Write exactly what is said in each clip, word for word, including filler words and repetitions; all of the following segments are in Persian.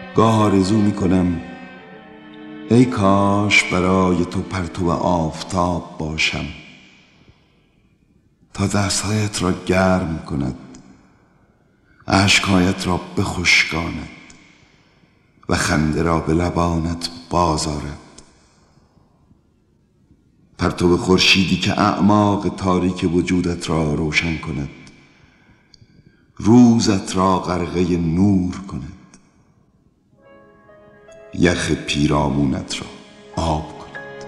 گاه آرزو میکنم ای کاش برای تو پرتو آفتاب باشم تا دستهایت را گرم کند، اشکهایت را بخشکاند و خنده را به لبانت باز آرد. پرتو خورشیدی که اعماق تاریک وجودت را روشن کند، روزت را غرقه نور کند، یخ پیرامونت را آب کند.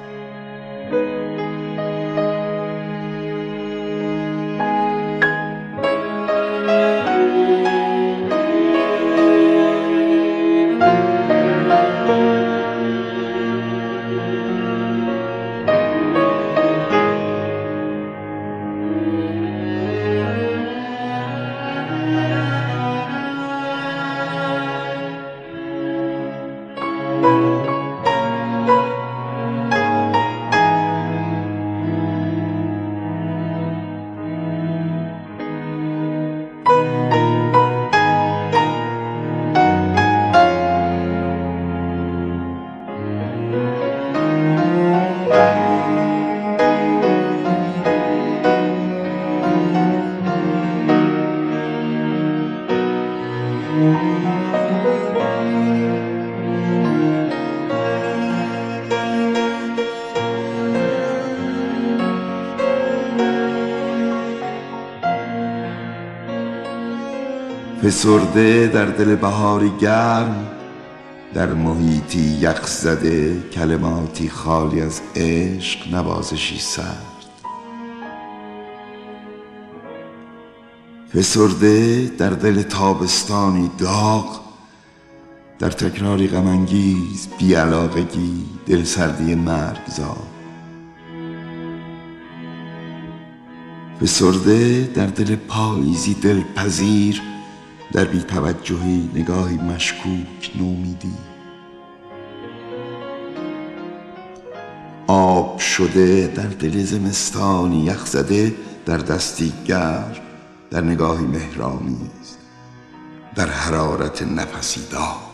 فسرده در دل بهاری گرم، در محیطی یخ زده، کلماتی خالی از عشق، نوازشی سرد. فسرده در دل تابستانی داغ، در تکراری غم انگیز، بی‌علاقگی، دلسردی مرگزار. فسرده در دل پاییزی دلپذیر، در بی توجهی، نگاهی مشکوک، نومیدی. آب شده در دل زمستانی یخ زده، در دستی گرم، در نگاهی مهرآمیز، در حرارت نفسی داغ.